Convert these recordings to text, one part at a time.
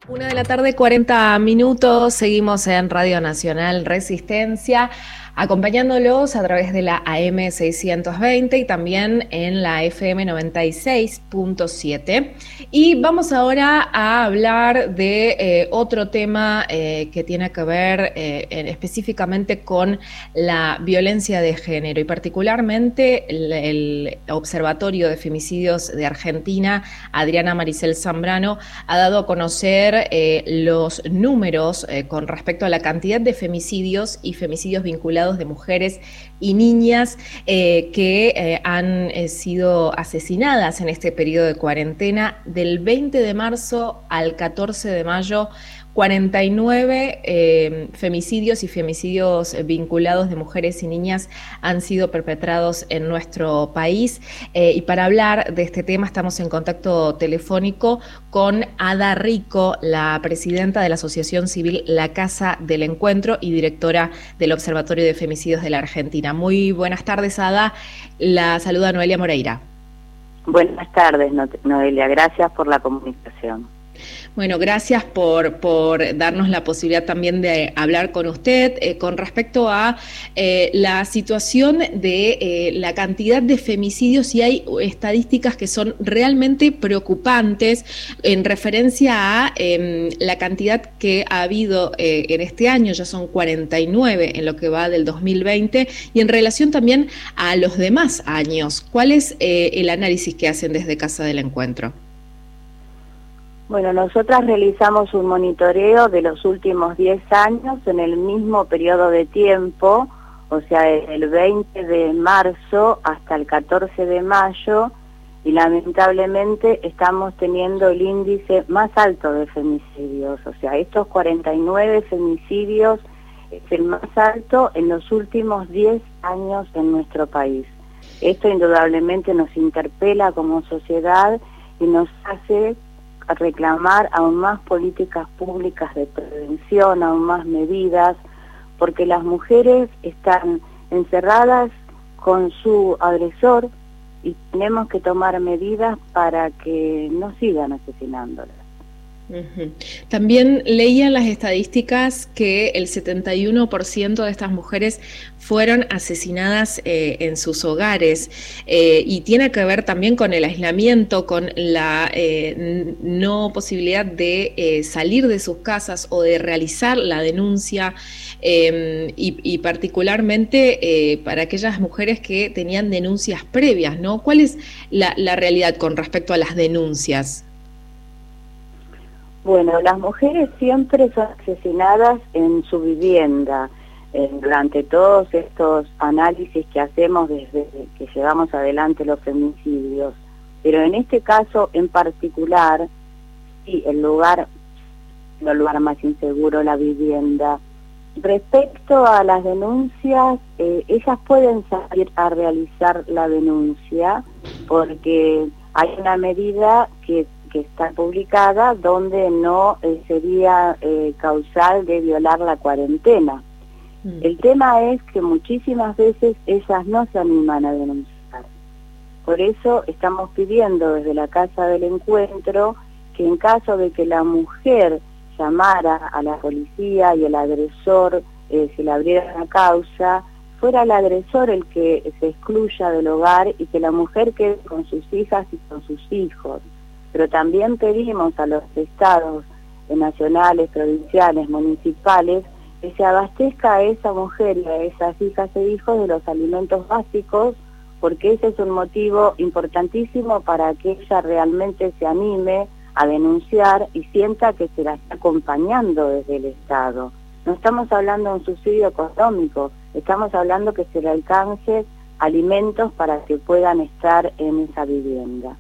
1 de la tarde, 40 minutos. Seguimos en Radio Nacional Resistencia, acompañándolos a través de la AM 620 y también en la FM 96.7. Y vamos ahora a hablar de otro tema que tiene que ver específicamente con la violencia de género y particularmente el Observatorio de Femicidios de Argentina, Adriana Maricel Zambrano, ha dado a conocer los números con respecto a la cantidad de femicidios y femicidios vinculados de mujeres y niñas que han sido asesinadas en este periodo de cuarentena del 20 de marzo al 14 de mayo. 49 femicidios y femicidios vinculados de mujeres y niñas han sido perpetrados en nuestro país. Y para hablar de este tema estamos en contacto telefónico con Ada Rico, la presidenta de la Asociación Civil La Casa del Encuentro y directora del Observatorio de Femicidios de la Argentina. Muy buenas tardes, Ada. La saluda Noelia Moreira. Buenas tardes, Noelia. Gracias por la comunicación. Bueno, gracias por darnos la posibilidad también de hablar con usted con respecto a la situación de la cantidad de femicidios, y hay estadísticas que son realmente preocupantes en referencia a la cantidad que ha habido en este año. Ya son 49 en lo que va del 2020, y en relación también a los demás años. ¿Cuál es el análisis que hacen desde Casa del Encuentro? Bueno, nosotras realizamos un monitoreo de los últimos 10 años en el mismo periodo de tiempo, o sea, desde el 20 de marzo hasta el 14 de mayo, y lamentablemente estamos teniendo el índice más alto de femicidios. O sea, estos 49 femicidios es el más alto en los últimos 10 años en nuestro país. Esto indudablemente nos interpela como sociedad y nos hace reclamar aún más políticas públicas de prevención, aún más medidas, porque las mujeres están encerradas con su agresor y tenemos que tomar medidas para que no sigan asesinándolas. También leía en las estadísticas que el 71% de estas mujeres fueron asesinadas en sus hogares, y tiene que ver también con el aislamiento, con la no posibilidad de salir de sus casas o de realizar la denuncia, y particularmente para aquellas mujeres que tenían denuncias previas, ¿no? ¿Cuál es la realidad con respecto a las denuncias? Bueno, las mujeres siempre son asesinadas en su vivienda. Durante todos estos análisis que hacemos desde que llevamos adelante los femicidios, pero en este caso en particular, sí, el lugar más inseguro, la vivienda. Respecto a las denuncias, ellas pueden salir a realizar la denuncia porque hay una medida que está publicada donde no sería causal de violar la cuarentena. El tema es que muchísimas veces ellas no se animan a denunciar. Por eso estamos pidiendo desde la Casa del Encuentro que en caso de que la mujer llamara a la policía y el agresor se le abriera una causa, fuera el agresor el que se excluya del hogar y que la mujer quede con sus hijas y con sus hijos. Pero también pedimos a los estados nacionales, provinciales, municipales, que se abastezca a esa mujer y a esas hijas e hijos de los alimentos básicos, porque ese es un motivo importantísimo para que ella realmente se anime a denunciar y sienta que se la está acompañando desde el Estado. No estamos hablando de un subsidio económico, estamos hablando que se le alcance alimentos para que puedan estar en esa vivienda.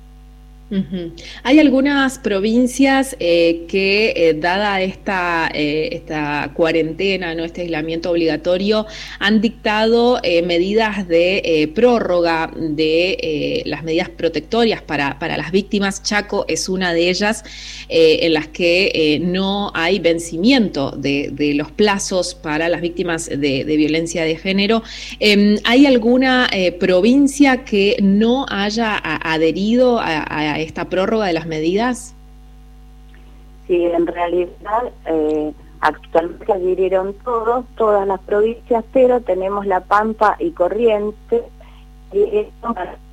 Hay algunas provincias que, dada esta cuarentena, ¿no?, este aislamiento obligatorio, han dictado medidas de prórroga de las medidas protectorias para las víctimas. Chaco es una de ellas, en las que no hay vencimiento de los plazos para las víctimas de violencia de género. ¿Hay alguna provincia que no haya adherido a esta prórroga de las medidas? Sí, en realidad actualmente adhirieron todas las provincias, pero tenemos La Pampa y Corrientes, y esto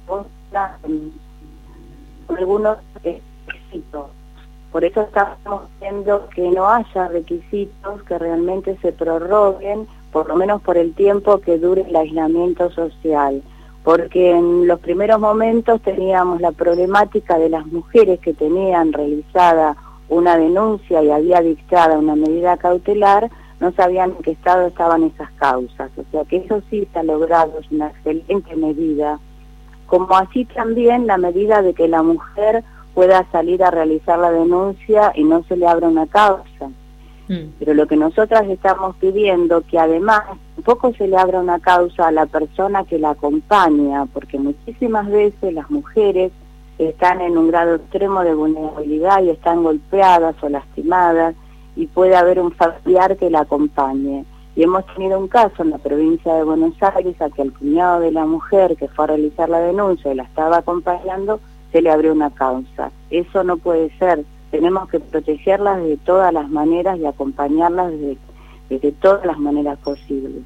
algunos requisitos. Por eso estamos viendo que no haya requisitos que realmente se prorroguen, por lo menos por el tiempo que dure el aislamiento social. Porque en los primeros momentos teníamos la problemática de las mujeres que tenían realizada una denuncia y había dictada una medida cautelar, no sabían en qué estado estaban esas causas. O sea que eso sí se ha logrado, es una excelente medida. Como así también la medida de que la mujer pueda salir a realizar la denuncia y no se le abra una causa. Pero lo que nosotras estamos pidiendo, que además tampoco se le abra una causa a la persona que la acompaña, porque muchísimas veces las mujeres están en un grado extremo de vulnerabilidad y están golpeadas o lastimadas, y puede haber un familiar que la acompañe. Y hemos tenido un caso en la provincia de Buenos Aires a que al cuñado de la mujer que fue a realizar la denuncia y la estaba acompañando, se le abrió una causa. Eso no puede ser. Tenemos que protegerlas de todas las maneras y acompañarlas de todas las maneras posibles.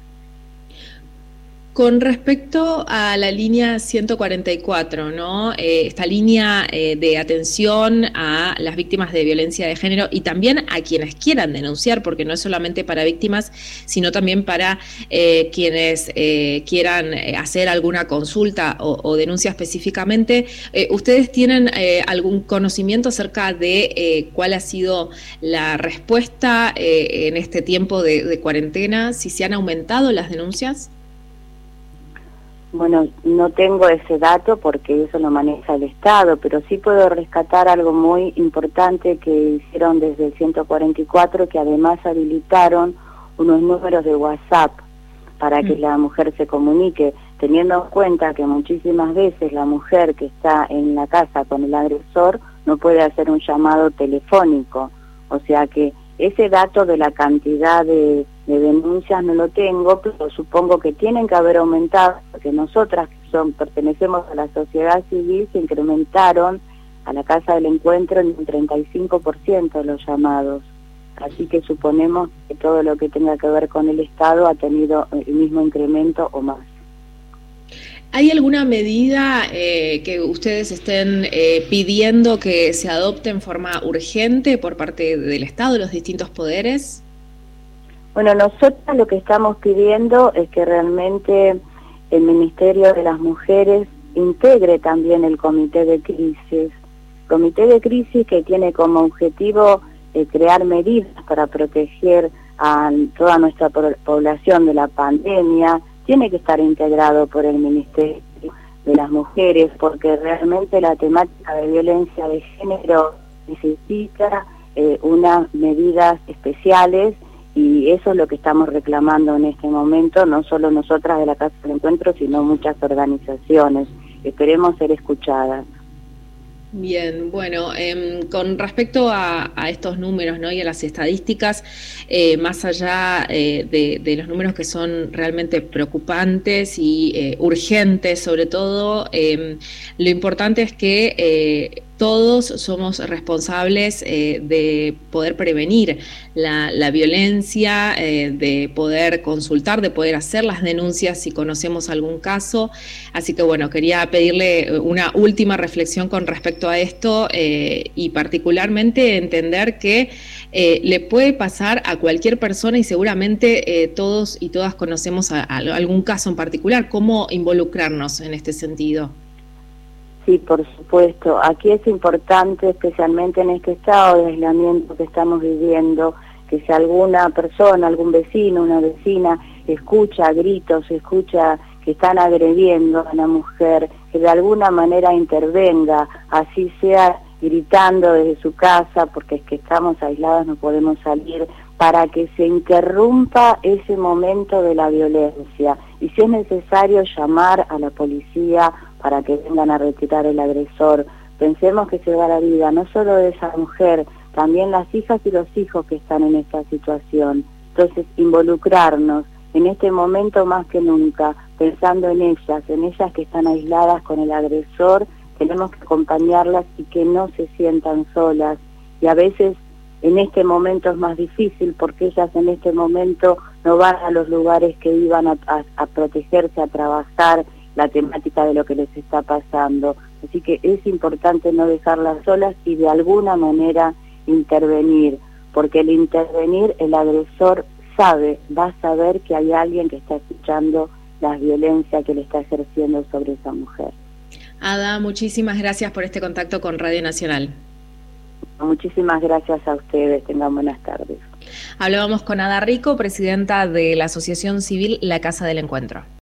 Con respecto a la línea 144, ¿no? Esta línea de atención a las víctimas de violencia de género y también a quienes quieran denunciar, porque no es solamente para víctimas, sino también para quienes quieran hacer alguna consulta o denuncia específicamente. ¿Ustedes tienen algún conocimiento acerca de cuál ha sido la respuesta en este tiempo de cuarentena? ¿Si se han aumentado las denuncias? Bueno, no tengo ese dato porque eso lo maneja el Estado, pero sí puedo rescatar algo muy importante que hicieron desde el 144, que además habilitaron unos números de WhatsApp para que la mujer se comunique, teniendo en cuenta que muchísimas veces la mujer que está en la casa con el agresor no puede hacer un llamado telefónico. O sea que ese dato de la cantidad de denuncias no lo tengo, pero supongo que tienen que haber aumentado, porque nosotras que pertenecemos a la sociedad civil se incrementaron a la Casa del Encuentro en un 35% los llamados. Así que suponemos que todo lo que tenga que ver con el Estado ha tenido el mismo incremento o más. ¿Hay alguna medida que ustedes estén pidiendo que se adopte en forma urgente por parte del Estado, de los distintos poderes? Bueno, nosotros lo que estamos pidiendo es que realmente el Ministerio de las Mujeres integre también el Comité de Crisis. Comité de Crisis que tiene como objetivo crear medidas para proteger a toda nuestra población de la pandemia. Tiene que estar integrado por el Ministerio de las Mujeres, porque realmente la temática de violencia de género necesita unas medidas especiales, y eso es lo que estamos reclamando en este momento, no solo nosotras de la Casa del Encuentro, sino muchas organizaciones. Esperemos ser escuchadas. Bien, bueno, con respecto a estos números, ¿no? Y a las estadísticas, más allá de los números que son realmente preocupantes y urgentes sobre todo, lo importante es que todos somos responsables de poder prevenir la violencia, de poder consultar, de poder hacer las denuncias si conocemos algún caso. Así que bueno, quería pedirle una última reflexión con respecto a esto y particularmente entender que le puede pasar a cualquier persona y seguramente todos y todas conocemos algún caso en particular. ¿Cómo involucrarnos en este sentido? Sí, por supuesto. Aquí es importante, especialmente en este estado de aislamiento que estamos viviendo, que si alguna persona, algún vecino, una vecina, escucha gritos, escucha que están agrediendo a una mujer, que de alguna manera intervenga, así sea gritando desde su casa, porque es que estamos aislados, no podemos salir, para que se interrumpa ese momento de la violencia. Y si es necesario llamar a la policía para que vengan a retirar el agresor. Pensemos que se va la vida no solo de esa mujer, también las hijas y los hijos que están en esta situación. Entonces, involucrarnos en este momento más que nunca, pensando en ellas que están aisladas con el agresor, tenemos que acompañarlas y que no se sientan solas. Y a veces en este momento es más difícil porque ellas en este momento no van a los lugares que iban a protegerse, a trabajar la temática de lo que les está pasando. Así que es importante no dejarlas solas y de alguna manera intervenir, porque el intervenir, el agresor va a saber que hay alguien que está escuchando la violencia que le está ejerciendo sobre esa mujer. Ada, muchísimas gracias por este contacto con Radio Nacional. Muchísimas gracias a ustedes, tengan buenas tardes. Hablábamos con Ada Rico, presidenta de la Asociación Civil La Casa del Encuentro.